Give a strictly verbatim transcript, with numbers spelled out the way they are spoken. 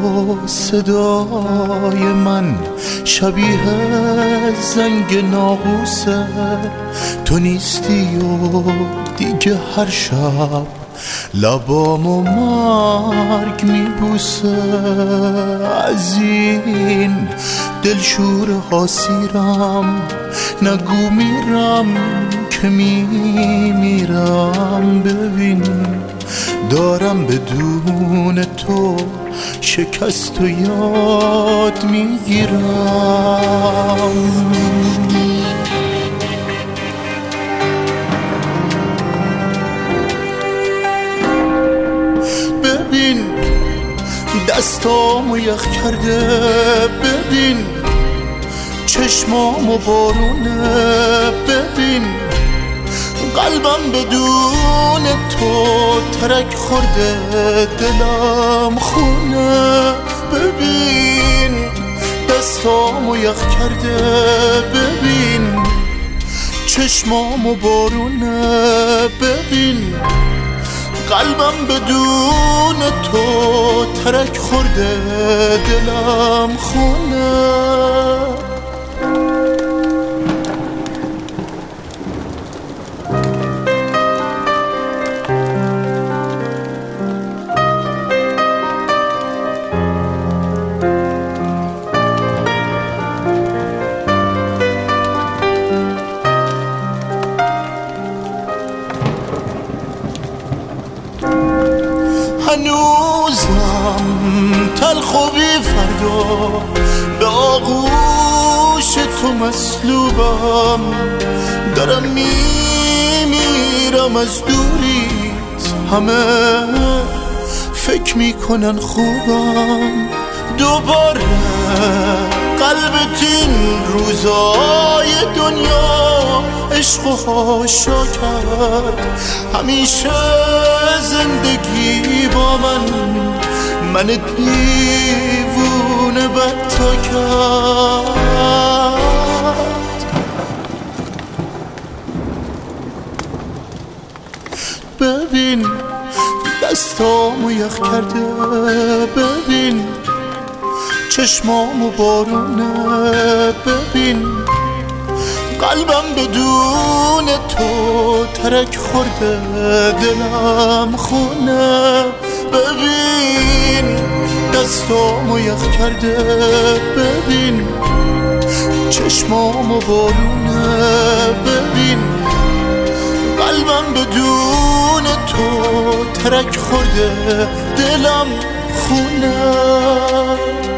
صدای من شبیه زنگ ناقوسه، تو نیستی و دیگه هر شب لبامو مرگ میبوسه. از این دلشور حاسیرم نگو میرم که میمیرم. ببین دارم بدون تو شکست و یاد میگیرم. ببین دستامو یخ کرده، ببین چشمامو بارونه، ببین قلبم بدون تو ترک خورده، دلم خونه. ببین دستامو یخ کرده، ببین چشمامو بارونه، ببین قلبم بدون تو ترک خورده، دلم خونه. هنوزم تلخ و بی فردا به آغوش تو مسلوبم، دارم میمیرم از دوریت، همه فکر میکنن خوبم. دوباره قلبت این روزای دنیا عشق و هاشا کرد، همیشه زندگی با من من دیوونه بدتا کرد. ببین دستامو یخ کرده، ببین چشمامو بارونه، ببین قلبم بدون تو ترک خورده، دلم خونه. ببین دستامو یخ کرده، ببین چشمامو بارونه، ببین قلبم بدون تو ترک خورده، دلم خونه.